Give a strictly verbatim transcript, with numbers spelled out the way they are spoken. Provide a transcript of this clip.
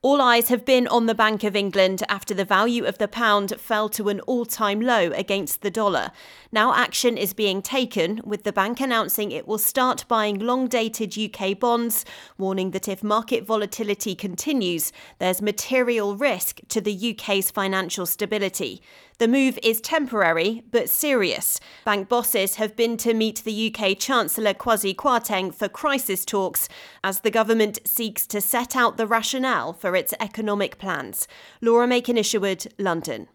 All eyes have been on the Bank of England after the value of the pound fell to an all-time low against the dollar. Now action is being taken, with the bank announcing it will start buying long-dated U K bonds, warning that if market volatility continues, there's material risk to the U K's financial stability. The move is temporary, but serious. Bank bosses have been to meet the U K Chancellor Kwasi Kwarteng for crisis talks, as the government seeks to set out the rationale for its economic plans. Laura Makin-Isherwood, London.